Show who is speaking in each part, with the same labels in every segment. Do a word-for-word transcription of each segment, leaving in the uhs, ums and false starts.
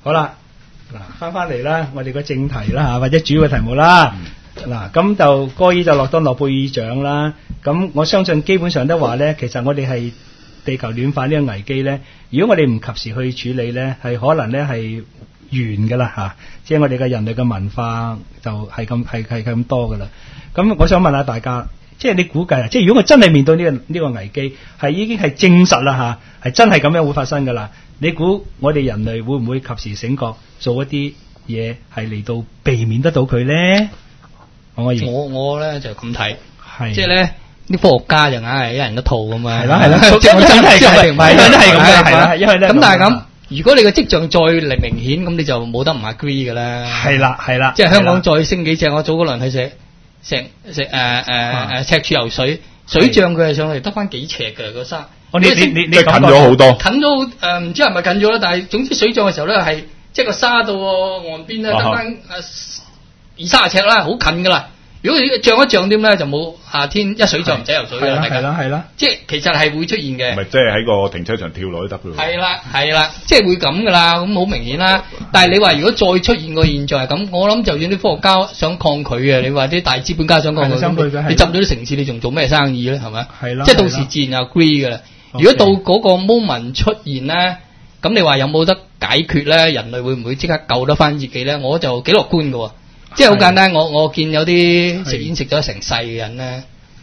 Speaker 1: 好啦，嗱，翻翻嚟啦，我哋個正題啦嚇，或者主要嘅題目啦。嗱、嗯，咁就戈爾就落到諾貝爾獎啦。咁我相信基本上都話咧，其實我哋係地球暖化呢個危機咧，如果我哋唔及時去處理咧，係可能咧係完噶啦嚇。即係我哋嘅人類嘅文化就係咁係係咁多噶啦。咁我想問下大家，即係你估計啊，即係如果我真係面對呢、呢個呢、呢個危機，係已經係證實啦嚇，係真係咁樣會發生噶啦。你估我哋人類會唔會及時醒覺，做一啲嘢係嚟到避免得到佢咧？我
Speaker 2: 我我咧就咁睇，
Speaker 1: 係
Speaker 2: 即係咧啲科學家就硬係一人一套咁嘛。
Speaker 1: 係啦係啦，
Speaker 2: 即係我真係咁，唔係因為都係咁嘅，係啦，
Speaker 1: 因為咧
Speaker 2: 咁但係咁，如果你個跡象再嚟明顯，咁你就冇得唔 agree 㗎啦。
Speaker 1: 係啦係啦，
Speaker 2: 即係香港再升幾隻，我早嗰輪去食食食誒誒誒赤柱游水，水漲佢係上嚟得翻幾尺㗎個沙。
Speaker 1: 我你你你你
Speaker 3: 即係近咗好多，
Speaker 2: 近咗誒唔知係咪近咗啦，但係總之水漲嘅時候咧係即係個沙到岸邊咧得翻誒二三十尺啦，好近㗎啦。如果你漲一漲啲咧，就冇夏天一水漲唔使游水㗎啦，
Speaker 1: 係啦係啦，
Speaker 2: 即係其實係會出現嘅。
Speaker 3: 唔係即係喺個停車場跳落都得㗎喎。
Speaker 2: 係啦係啦，即係會咁㗎啦，咁好明顯啦。但係你話如果再出現個現象係咁，我諗就算啲科學家想抗拒嘅，你話啲大資本家想抗拒，你浸咗啲城市，你仲做咩生意咧？係咪？
Speaker 1: 係啦，
Speaker 2: 即係到時自然就 agree 㗎啦。如果到嗰個 moment 出現咧，咁你話有冇得解決咧？人類會唔會即刻救得翻自己咧？我就幾樂觀㗎喎。即係好簡單，我我見有啲食煙食咗成世嘅人咧，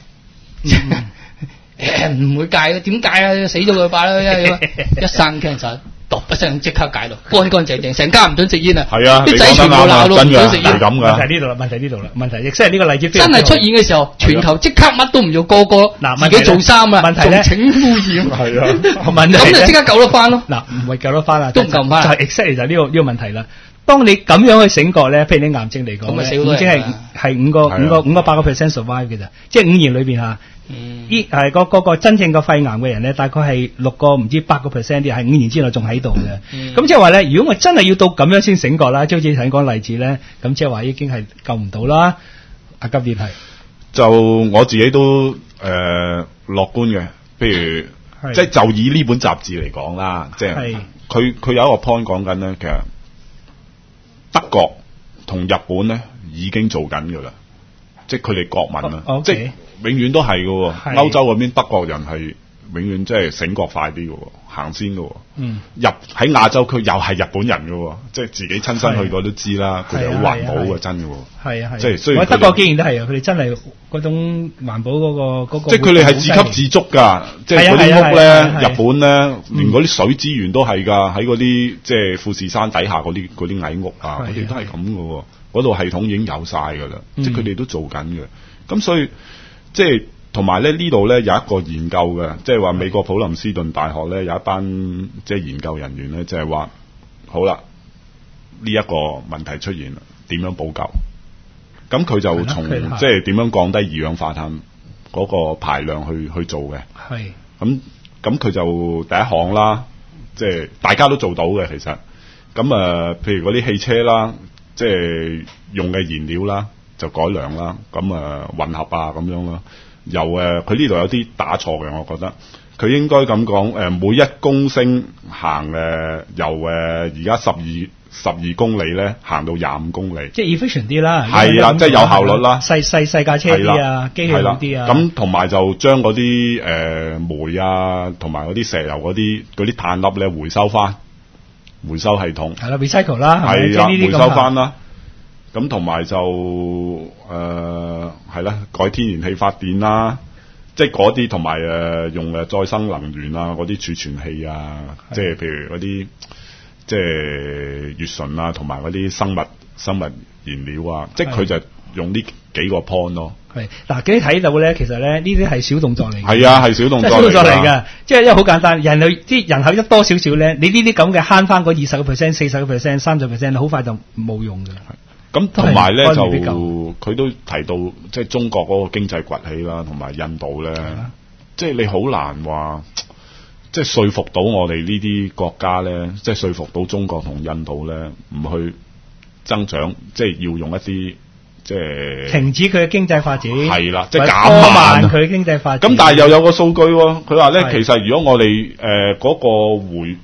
Speaker 2: 唔會戒嘅，點戒啊？死咗佢罷啦！一生 cancer，噥一聲即刻戒到，乾乾淨淨，成家唔准食煙啊！
Speaker 3: 係啊，
Speaker 2: 啲仔全部鬧到唔准食煙。
Speaker 3: 係咁㗎。
Speaker 1: 問題呢度啦，問題呢度啦，問題亦即係呢個例子
Speaker 2: 真係出現嘅時候，全球即刻乜都唔做，個個自己做衫啊，
Speaker 1: 問題咧，
Speaker 2: 仲請污染。
Speaker 3: 係啊，
Speaker 1: 問題
Speaker 2: 咁就即刻救得翻咯。
Speaker 1: 嗱，唔係救得翻啊，
Speaker 2: 都唔救唔翻。
Speaker 1: 就係 exactly 就係呢個呢個問題啦。當你咁樣去醒覺咧，譬如你癌症嚟講咧，癌症係係五個五個五個八個 percent survive 嘅咋，即係五年裏邊嚇，依係嗰嗰個真正個肺癌嘅人咧，大概係六個唔知八個 percent 啲，係五年之內仲喺度嘅。咁即係話咧，如果我真係要到咁樣先醒覺啦，即係好似頭先講例子咧，咁即係話已經係救唔到啦。阿金業係
Speaker 3: 就我自己都誒樂觀嘅，譬如即係就以呢本雜誌嚟講啦，即係佢佢有一個 point 講緊咧，其實。德國同日本咧已經做緊㗎啦，即係佢哋國民啊，
Speaker 1: okay.
Speaker 3: 即係永遠都係㗎喎。歐洲嗰邊德國人係永遠即係醒覺快啲㗎喎，行先㗎喎。嗯，入喺亞洲區又係日本人㗎喎，即係自己親身去過都知啦，佢哋好環保嘅真㗎喎。
Speaker 1: 係啊係，
Speaker 3: 即係雖然
Speaker 1: 德國竟然都係啊，佢哋真係嗰種環保嗰個嗰個。
Speaker 3: 即係佢哋係自給自足㗎，即係嗰啲屋咧，日本咧連嗰啲水資源都係㗎，喺嗰啲即係富士山底下嗰啲嗰啲矮屋啊，佢哋都係咁㗎喎，嗰度系統已經有曬㗎啦，即係佢哋都做緊嘅。咁所以即係。同埋咧呢度咧有一個研究嘅，即係話美國普林斯頓大學咧有一班即係研究人員咧，就係話好啦，呢一個問題出現啦，點樣補救？咁佢就從即係點樣降低二氧化碳嗰個排量去去做嘅。係。咁咁佢就第一項啦，即係大家都做到嘅其實。咁啊，譬如嗰啲汽車啦，即係用嘅燃料啦，就改良啦，咁啊混合啊咁樣啦。由誒佢呢度有啲打錯嘅，我覺得佢應該咁講誒，每一公升行誒、呃、由誒而家十二十二公里咧，行到廿五公里，
Speaker 1: 即係 efficient 啲啦，
Speaker 3: 係啦，即係有效率啦，
Speaker 1: 細細細架車啲啊，機器好啲啊，
Speaker 3: 咁同埋就將嗰啲誒煤啊，同埋嗰啲石油嗰啲嗰啲碳粒咧回收翻，回收系統
Speaker 1: 係啦 recycle 啦，
Speaker 3: 係啦，回收翻啦。咁同埋就誒係啦，改天然氣發電啦，即係嗰啲同埋誒用誒再生能源啊，嗰啲儲存器啊，即係譬如嗰啲即係乙醇啊，同埋嗰啲生物生物燃料啊，即係佢就用呢幾個 point 咯。
Speaker 1: 係嗱，幾睇到咧，其實咧呢啲係小動作嚟嘅。
Speaker 3: 係啊，係小動作嚟。小動作嚟嘅，
Speaker 1: 即係因為好簡單，人類啲人口一多少少咧，你呢啲咁嘅慳翻嗰二十個 percent、四十個 percent、三十 percent， 好快就冇用嘅。
Speaker 3: 咁同埋咧就佢都提到，即係中國嗰個經濟崛起啦，同埋印度咧，即係你好難話，即係說服到我哋呢啲國家咧，即係說服到中國同印度咧，唔去增長，即係要用一啲即係
Speaker 1: 停止佢嘅經濟發展，
Speaker 3: 係啦，即係減慢
Speaker 1: 佢經濟發展。
Speaker 3: 咁但係又有個數據喎，佢話咧，其實如果我哋誒嗰個回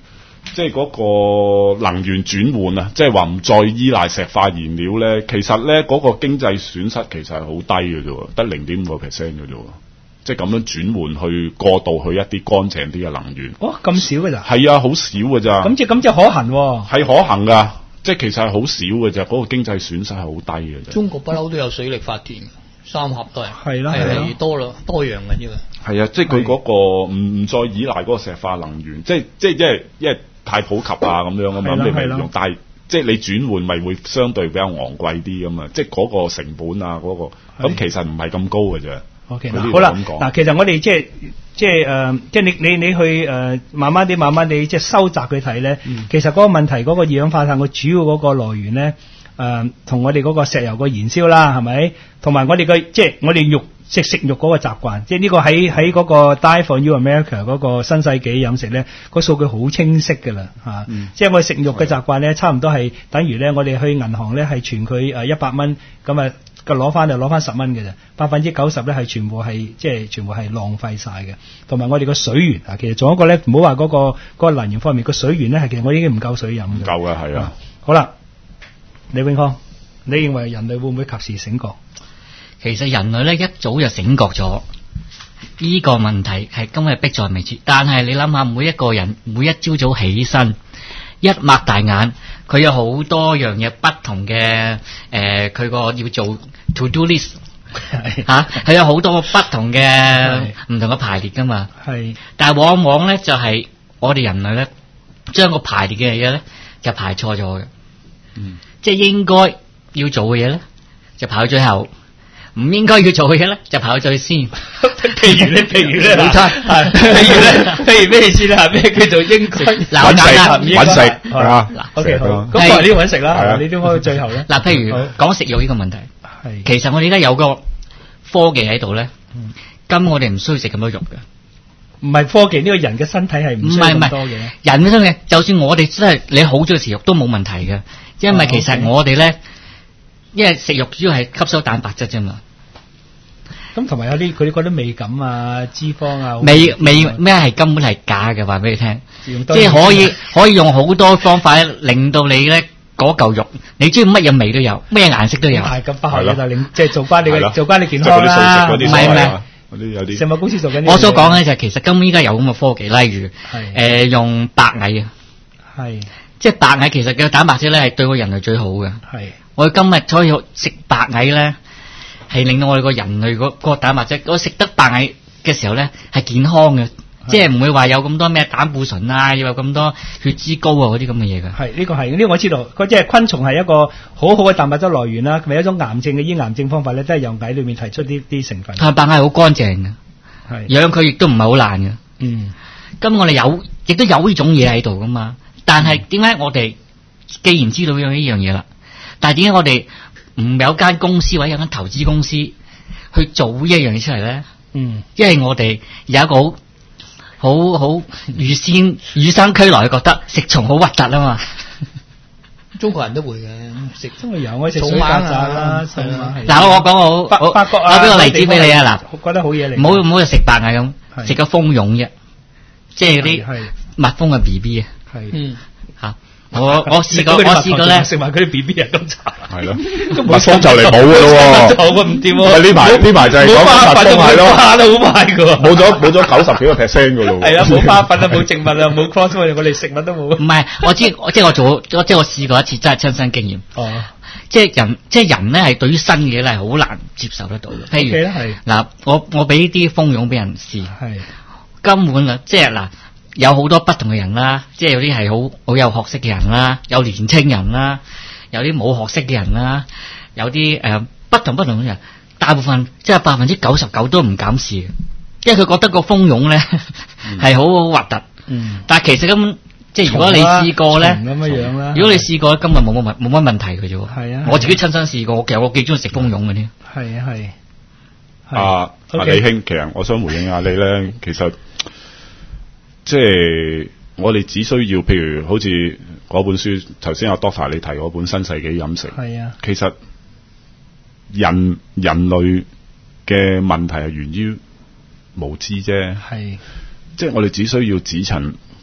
Speaker 3: 即係嗰個能源轉換啊，即係話唔再依賴石化燃料咧，其實咧嗰、嗰個經濟損失其實係好低嘅啫，得零點五個 percent 嘅啫。即係咁樣轉換去過渡去一啲乾淨啲嘅能源。
Speaker 1: 哦，咁少嘅咋？
Speaker 3: 係啊，好少嘅咋。
Speaker 1: 咁即咁即可行喎。
Speaker 3: 係可行㗎，即係其實係好少嘅咋，嗰、嗰個經濟損失係好低嘅啫。
Speaker 2: 中國不嬲都有水力發電，三峽都係。
Speaker 1: 係啦，
Speaker 2: 係係多啦，多樣嘅呢個。
Speaker 3: 係啊，即係佢嗰個唔唔再依賴嗰個石化能源，即係即係因為因為太普及啊咁樣啊嘛，咁你咪用，但係即係你轉換咪會相對比較昂貴啲咁嘛，即係嗰個成本啊嗰、嗰個，咁其實唔係咁高嘅啫。
Speaker 1: OK， 好啦，嗱，其實我哋即係即係誒，即係你你你去誒、呃，慢慢啲慢慢啲即係收窄佢睇咧。嗯、其實嗰個問題，嗰、嗰個二氧化碳個主要嗰個來源咧，誒、呃，同我哋嗰個石油個燃燒啦，係咪？同埋我哋嘅即係我哋肉食食肉嗰個習慣，即係呢個喺喺嗰個 Diet for New America 嗰個新世紀飲食咧，個數據好清晰㗎啦嚇。嗯、即係我哋食肉嘅習慣咧，差唔多係等於咧，我哋去銀行咧係存佢誒一百蚊咁啊。個攞翻就攞翻十蚊嘅啫，百分之九十咧係全部係即係全部係浪費晒嘅。同埋我哋個水源啊，其實仲有一個咧，唔好話嗰個嗰、嗰個能源方面，個水源咧係其實我已經唔夠水飲嘅。唔夠
Speaker 3: 嘅係啊。
Speaker 1: 好啦，李永康，你認為人類會唔會及時醒覺？
Speaker 4: 其實人類咧一早就醒覺咗，呢、這個問題係今日迫在眉睫。但係你諗下，每一個人每一朝早起身，一擘大眼，佢有好多樣嘢不同嘅誒，佢、呃、個要做 to do list 嚇，係、啊、有好多不同嘅唔同嘅排列噶嘛。係，但係往往咧就係、是、我哋人類咧將個排列嘅嘢咧就排錯咗嘅。嗯，即係應該要做嘅嘢咧就排到最後，唔應該要做嘅嘢咧就排到最先。
Speaker 1: 譬如咧，譬如咧，
Speaker 4: 冇錯，
Speaker 1: 係譬如咧，譬如咩意思咧？咩叫做應該
Speaker 3: 揾食揾食啊？
Speaker 1: 嗱 ，OK 好，咁我係呢個揾食啦，你點解到最後咧？
Speaker 4: 嗱，譬如講食肉呢個問題，係其實我哋而家有個科技喺度咧，咁我哋唔需要食咁多肉嘅。
Speaker 1: 唔係科技，呢個人嘅身體係唔需要咁多嘅。
Speaker 4: 人嘅身體，就算我哋真係你好中意食肉都冇問題嘅，因為其實我哋咧，因為食肉主要係吸收蛋白質啫嘛。
Speaker 1: 咁同埋有啲佢哋覺得味感啊、脂肪啊，
Speaker 4: 味味咩係根本係假嘅，話俾你聽，即係可以可以用好多方法令到你咧嗰嚿肉，你中意乜嘢味都有，咩顏色都有。係咁不係就令即係做翻你嘅做翻你健康啦。唔係唔係，
Speaker 3: 嗰啲有啲
Speaker 4: 食物公司做緊。我所講咧就係其實根本依家有咁嘅科技，例如誒用白蟻啊，係即係白蟻其實嘅蛋白質咧係對個人係最好嘅。係我哋今日所以食白蟻咧。係令到我哋個人類嗰個蛋白質，我食得白蟻嘅時候咧係健康嘅，即係唔會話有咁多咩膽固醇啊，又有咁多血脂高啊嗰啲咁嘅嘢嘅。係呢個係呢個我知道，即係昆蟲係一個好好嘅蛋白質來源啦，同埋一種癌症嘅醫癌症方法咧，都係由蟻裏面提出啲啲成分。係白蟻好乾淨嘅，係養佢亦都唔係好爛嘅。嗯，咁我哋有亦都有呢種嘢喺度噶嘛，但係點解我哋既然知道有呢樣嘢啦，但係點解我哋唔有間公司或者有間投資公司去做呢一樣嘢出嚟咧？嗯，因為我哋有一個好好好預先與生俱來覺得食蟲好核突啊嘛。
Speaker 2: 中國人都會嘅食，
Speaker 1: 中國有我食水曱甴啦。
Speaker 4: 嗱，我講個好，
Speaker 1: 法國啊，
Speaker 4: 我俾個例子俾你啊。嗱，
Speaker 1: 我覺得好嘢嚟。
Speaker 4: 唔好唔好食白蟻咁，食個蜂蛹啫，即係嗰啲蜜蜂嘅 B B 啊。係嗯嚇。我我試過，我試過咧，
Speaker 1: 食埋佢啲 B B 啊，咁慘。係咯，
Speaker 3: 蜜蜂就嚟冇噶咯喎。
Speaker 1: 就唔掂喎。
Speaker 3: 呢排呢排就係講蜜蜂係咯，
Speaker 1: 花得好快噶。
Speaker 3: 冇咗冇咗九十幾個 percent 噶咯。
Speaker 1: 係啊，冇花粉啊，冇植物啊，冇 cross 我哋食物都冇。
Speaker 4: 唔係，我知我即係我做，即係我試過一次，真係親身經驗。哦。即係人，即係人咧，係對於新嘅嘢咧係好難接受得到嘅。譬如嗱，我我俾啲蜂蛹俾人試，係根本啊，即係嗱。有好多不同嘅人啦，即係有啲係好好有學識嘅人啦，有年青人啦，有啲冇學識嘅人啦，有啲誒、呃、不同不同嘅人，大部分即係百分之九十九都唔敢試，因為佢覺得個蜂蛹咧係好好核突。嗯，但係其實咁即係如果你試過咧，咁樣樣啦。如果你試過，今日冇乜問冇乜問題嘅啫喎。係啊，我自己親身試過，其實我幾中意食蜂蛹嘅添。係啊係。
Speaker 3: 啊，阿李兄，其實我想回應下你咧，其實。即係我哋只需要，譬如好似嗰本書，頭先阿 Doctor 你提嗰本《新世紀飲食》，係啊，其實人人類嘅問題係源於無知啫，係，即係我哋只需要只循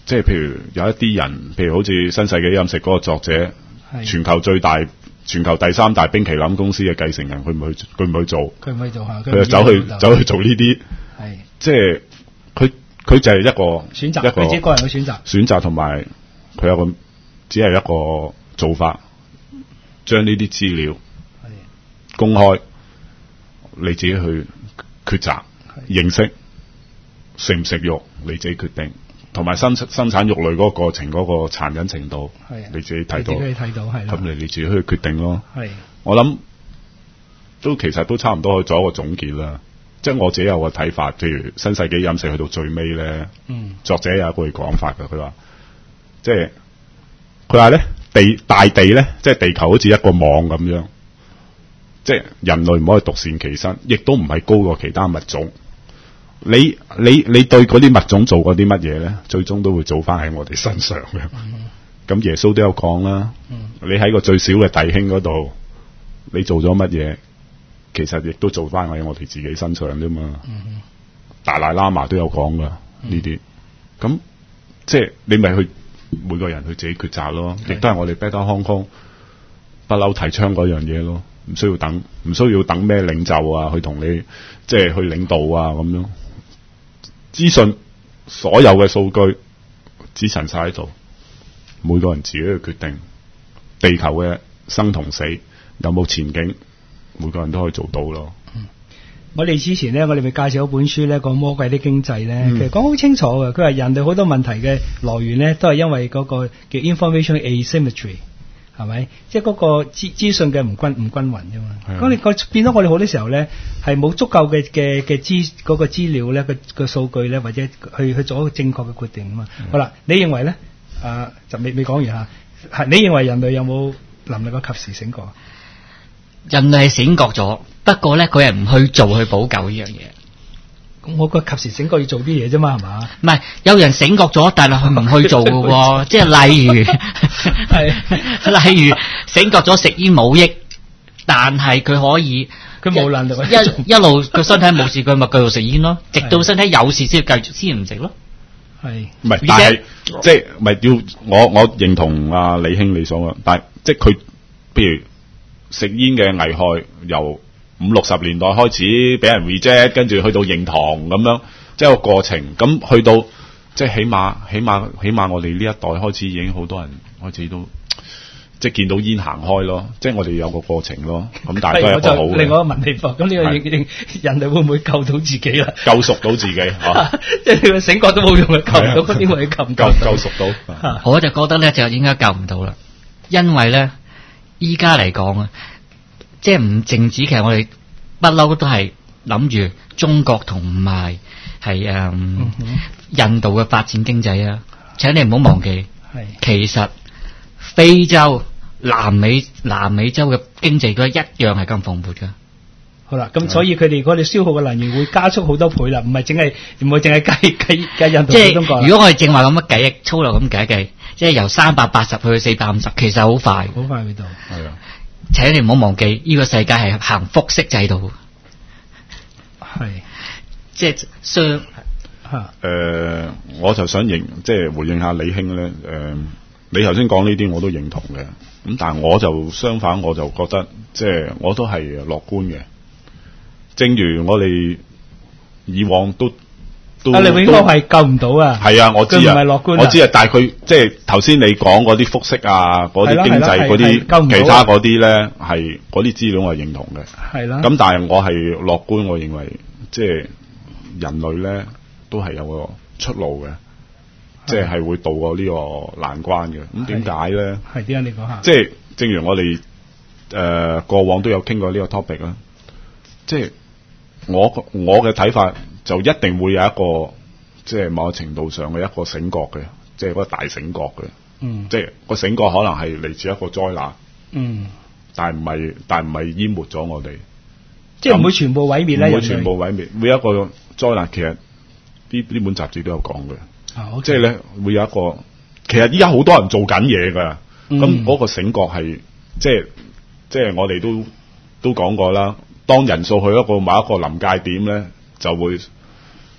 Speaker 3: 即係譬如有一啲人，譬如好似《新世紀飲食》嗰個作者，全球最大、全球第三大冰淇淋公司嘅繼承人，佢唔去，佢唔去做，
Speaker 1: 佢唔去做下，
Speaker 3: 佢就走去走去做呢啲，係即係佢佢就係一個
Speaker 1: 選擇，
Speaker 3: 一個
Speaker 1: 佢自己個人嘅選擇，
Speaker 3: 選擇同埋佢有個只係一個做法，將呢啲資料公開，你自己去抉擇認識食唔食肉，你自己決定。同埋生生產肉類嗰個過程嗰個殘忍程度，你自己睇到，
Speaker 1: 你睇到係
Speaker 3: 咁你你自己去決定咯。
Speaker 1: 係，
Speaker 3: 我諗都其實都差唔多可以做一個總結啦。即係我自己有個睇法，譬如新世紀飲食去到最尾咧，嗯，作者有一句講法嘅，佢話即係佢話咧地大地咧，即係地球好似一個網咁樣，即係人類唔可以獨善其身，亦都唔係高過其他物種。你你你對嗰啲物種做過啲乜嘢咧？最終都會做翻喺我哋身上嘅。咁、嗯、耶穌都有講啦、嗯，你喺個最小嘅弟兄嗰度，你做咗乜嘢？其實亦都做翻喺我哋自己身上啫嘛。嗯、達賴喇嘛都有講噶呢啲。咁、嗯、即係你咪去每個人去自己抉擇咯。亦都係我哋 Better Hong Kong 不嬲提倡嗰樣嘢咯。唔需要等，唔需要等咩領袖啊去同你即係去領導啊咁樣。資訊所有嘅數據只陳晒喺度，每個人自己去決定地球嘅生同死有冇前景，每個人都可以做到咯。嗯、
Speaker 1: 我哋之前咧，我哋咪介紹一本書咧，講魔鬼的經濟咧、嗯，其實講好清楚嘅。佢話人類好多問題嘅來源咧，都係因為嗰個叫 information asymmetry。係咪？即係嗰個資資訊嘅唔均唔均勻啫嘛。咁你個變咗我哋好多時候咧，係冇足夠嘅嘅嘅資嗰個資料咧，個個數據咧，或者去去做一個正確嘅決定啊嘛。好啦，你認為咧？啊，就未未講完嚇。係你認為人類有冇能力夠及時醒覺？
Speaker 4: 人類係醒覺咗，不過咧佢係唔去做去補救呢樣嘢。
Speaker 1: 咁我覺得及時醒覺要做啲嘢啫嘛，係嘛？
Speaker 4: 唔係，有人醒覺咗，但係佢唔去做嘅喎。即係例如，係例如醒覺咗食煙冇益，但係佢可以，
Speaker 1: 佢冇能力
Speaker 4: 一一路個身體冇事，佢咪繼續食煙咯。直到身體有事先繼續先唔食咯。係，
Speaker 3: 唔係？但係即係唔係要我我認同阿李兄你所講，但係即係佢譬如食煙嘅危害由五六十年代開始俾人 reject， 跟住去到認同咁樣，即係個過程。咁去到即係起碼起碼起碼我哋呢一代開始已經好多人開始都即係見到煙行開咯。即係我哋有個過程咯。咁但係都係一個好嘅。
Speaker 1: 另外一個問題噃，咁呢個認人哋會唔會救到自己啦？
Speaker 3: 救贖到自己嚇，
Speaker 1: 即係你醒覺都冇用嘅，救唔到點會救唔
Speaker 3: 救救贖到？
Speaker 4: 我就覺得咧就應該救唔到啦，因為咧依家嚟講啊。即係唔淨止，其實我哋不嬲都係諗住中國同埋係誒印度嘅發展經濟啊！請你唔好忘記，其實非洲、南美、南美洲嘅經濟都一樣係咁蓬勃㗎。
Speaker 1: 好啦，咁所以佢哋嗰啲消耗嘅能源會加速好多倍啦，唔係淨係唔係淨係計計計印度同中國。
Speaker 4: 如果我哋正話咁樣計，粗略咁計一計，即係由三百八十去到四百五十，其實好快，
Speaker 1: 好快去到。
Speaker 3: 係啊。
Speaker 4: 請你唔好忘記，呢、這個世界係行複式制度，
Speaker 1: 係
Speaker 4: 即係相
Speaker 3: 嚇。誒，我就想認即係回應下李兄咧。誒、呃，你頭先講呢啲我都認同嘅。咁但係我就相反，我就覺得即係我都係樂觀嘅。正如我哋以往都。
Speaker 1: 啊！你永康係救唔到啊！
Speaker 3: 係啊，我知啊，
Speaker 1: 佢唔係樂觀，
Speaker 3: 我知啊。但係佢即係頭先你講嗰啲複式啊，嗰啲經濟嗰啲其他嗰啲咧，係嗰啲資料我係認同嘅。係啦。咁但係我係樂觀，我認為即係人類咧都係有個出路嘅，即係係會渡過呢個難關嘅。咁點解咧？
Speaker 1: 係點解？你講下。即
Speaker 3: 係正如我哋誒、呃、過往都有傾過呢個 topic 啦。即係我我嘅睇法。就一定會有一個即係某個程度上嘅一個醒覺嘅，即係嗰個大醒覺嘅。嗯，即係個醒覺可能係嚟自一個災難。嗯，但係唔係，但係唔係淹沒咗我哋。即係唔會全部毀滅咧。唔會全部毀滅，會有一個災難。其實呢呢本雜誌都有講嘅。啊 okay. 即係咧會有一個，其實依家好多人做緊嘢㗎。咁、嗯、嗰個醒覺係即係即係我哋都都講過啦。當人數去一個某一個臨界點咧，就會。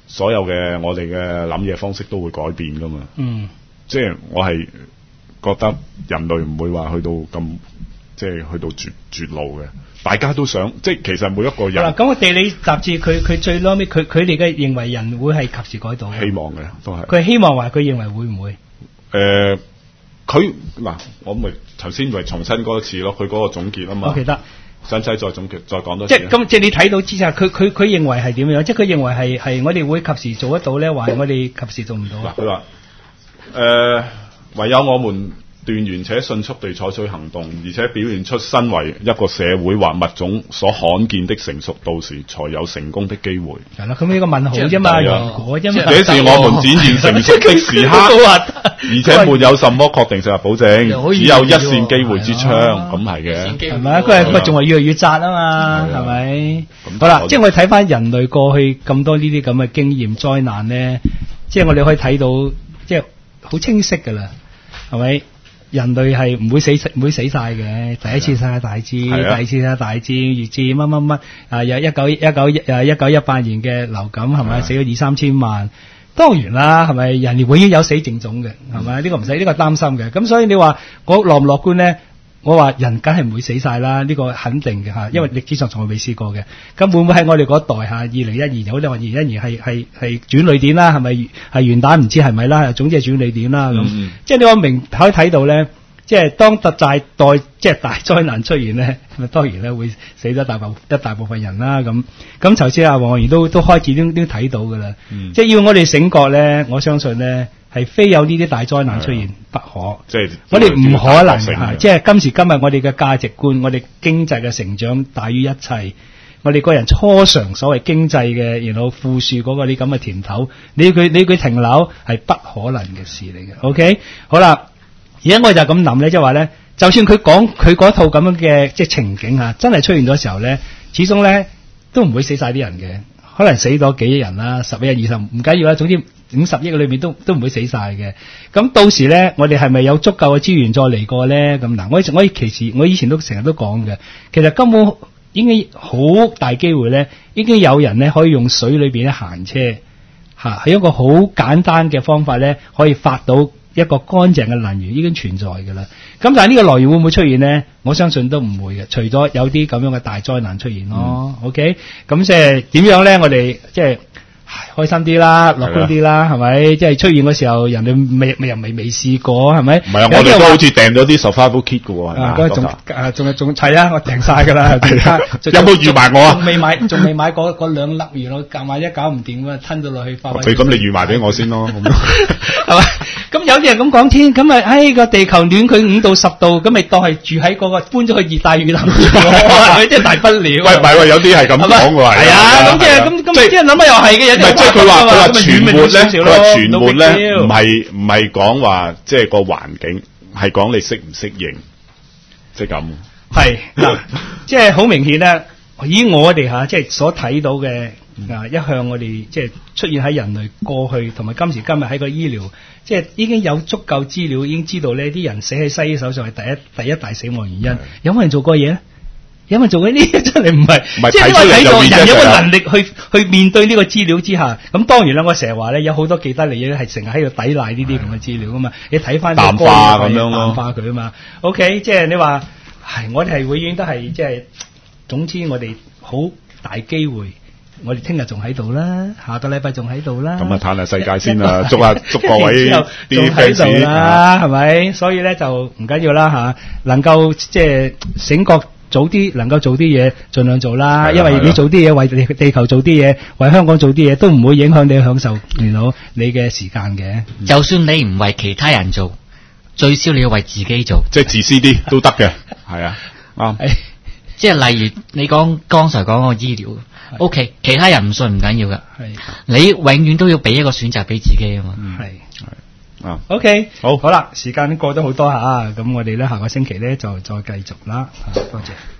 Speaker 3: 所有嘅我哋嘅諗嘢方式都會改變噶嘛。
Speaker 1: 嗯，
Speaker 3: 即係我係覺得人類唔會話去到咁，即係去到絕絕路嘅。大家都想，即係其實每一個人。嗱，
Speaker 1: 咁個地理雜誌佢佢最撈尾，佢佢哋嘅認為人會係及時改道嘅。
Speaker 3: 希望嘅都係。
Speaker 1: 佢希望話佢認為會唔會？誒、
Speaker 3: 呃，佢嗱，我咪頭先咪重新嗰一次咯，佢嗰個總結啊嘛。
Speaker 1: 我記得。
Speaker 3: 使唔使再總結，再講多次？
Speaker 1: 即係咁，即係你睇到之後，佢佢佢認為係點樣？即係佢認為係係我哋會及時做得到咧，還係我哋及時做唔到啊？
Speaker 3: 嗱，佢話誒，唯有我們斷然且迅速地採取行動，而且表現出身為一個社會或物種所罕見的成熟度時，才有成功的機會。
Speaker 1: 係啦，咁呢個問號啫嘛，如果因為
Speaker 3: 這是我們展現成熟的時刻，而且沒有什麼確定性嘅保證，只有一線機會之窗，咁係嘅，
Speaker 1: 係咪啊？佢係佢仲係越嚟越窄啊嘛，係咪？好啦，即係我哋睇翻人類過去咁多呢啲咁嘅經驗災難咧，即係我哋可以睇到，即係好清晰噶啦，係咪？人類係唔會死唔會死曬嘅，第一次世界大戰，第二次世界大戰，越戰乜乜乜，啊有一九一九誒一九一八年嘅流感係咪死咗二三千萬？當然啦，係咪人哋永遠有死症種嘅，係咪？呢、呢個唔使呢個擔心嘅。咁所以你話我樂唔樂觀咧？我話人梗係唔會死曬啦，呢、呢個肯定嘅嚇，因為歷史上從來未試過嘅。咁會唔會喺我哋嗰代嚇？二零一二年好似話二零一二年係係係轉捩點啦，係咪係元旦唔知係咪啦？總之係轉捩點啦咁。嗯、即係你話明可以睇到咧，即係當特大代即係大災難出現咧，咁當然咧會死咗大部一大部分人啦。咁咁頭先阿黃學員都都開始都都睇到㗎啦。嗯、即係要我哋醒覺咧，我相信咧。係非有呢啲大災難出現不可，即係我哋唔可能嚇，即係今時今日我哋嘅價值觀，我哋經濟嘅成長大於一切，我哋個人初嘗所謂經濟嘅，然後富庶嗰個啲咁嘅甜頭，你要佢你要佢停樓係不可能嘅事嚟嘅。OK， 好啦，而家我就咁諗咧，即係話咧，就算佢講佢嗰套咁樣嘅即係情景嚇，真係出現咗時候咧，始終咧都唔會死晒啲人嘅，可能死咗幾億人啦，十億、二十唔緊要啦，總之。五十億裏面都都唔會死晒嘅，咁到時咧，我哋係咪有足夠嘅資源再嚟過咧？咁嗱，我我其實我以前都成日都講嘅，其實根本應該好大機會咧，已經有人咧可以用水裏邊咧行車嚇，係一個好簡單嘅方法咧，可以發到一個乾淨嘅能源，已經存在㗎啦。咁但係呢個來源會唔會出現咧？我相信都唔會嘅，除咗有啲咁樣嘅大災難出現咯。嗯、OK，咁即係點樣咧？我哋即係。開心啲啦，樂觀啲啦，係咪？即係出現嘅時候，人哋未未又未未試過，係咪？
Speaker 3: 唔係啊，我哋都好似訂咗啲 survival kit 嘅喎，係嘛？
Speaker 1: 仲啊，仲仲係啊，我訂晒㗎啦。
Speaker 3: 有冇預埋我啊？
Speaker 1: 仲未買，仲未買嗰嗰兩粒，原來夾埋一搞唔掂㗎，吞咗落去化。
Speaker 3: 咁你預埋俾我先咯，係咪？
Speaker 1: 咁有啲人咁講天，咁啊，唉個地球暖佢五到十度，咁咪當係住喺嗰個搬咗去熱帶雨林，係咪？即係大不了。喂，
Speaker 3: 唔係喎，有啲係咁講嘅喎。係啊，
Speaker 1: 咁即係咁咁，啲人諗下又係嘅，有啲
Speaker 3: 即係佢話佢話全沒咧，佢話全沒咧，唔係唔係講話即係個環境，係講你適唔適應，即係咁。係嗱，
Speaker 1: 即係好明顯咧，以我哋嚇即係所睇到嘅。啊！一向我哋即係出現喺人類過去同埋今時今日喺個醫療，即係已經有足夠資料，已經知道呢啲人死喺西醫手上係第一第一大死亡原因。有冇人做過嘢咧？有冇人做過呢啲？真係唔係，即係因為睇到人有個能力去去面對呢個資料之下。咁當然啦，我成日話咧，有好多既得利益咧係成日喺度抵賴呢啲咁嘅資料噶嘛。你睇翻
Speaker 3: 淡化咁樣咯，
Speaker 1: 淡化佢啊嘛。OK， 即係你話，係我哋係永遠都係即係，總之我哋好大機會。我哋聽日仲喺度啦，下個禮拜仲喺度啦。咁啊，嘆下世界先啦，祝下祝各位啲 fans 啦，係咪？所以咧就唔緊要啦嚇，能夠即係醒覺早啲，能夠做啲嘢，盡量做啦。因為你做啲嘢，為地地球做啲嘢，為香港做啲嘢，都唔會影響你享受原來你嘅時間嘅。
Speaker 4: 就算你唔為其他人做，最少你要為自己做，
Speaker 3: 即係自私啲都得嘅。係啊，啱。
Speaker 4: 即係例如你講剛才講個醫療。O、okay, K， 其他人唔信唔緊要噶，你永遠都要俾一個選擇俾自己啊嘛。係
Speaker 1: 係啊 ，O K， 好，好啦，時間過咗好多吓，咁我哋咧下個星期咧就再繼續啦，多謝。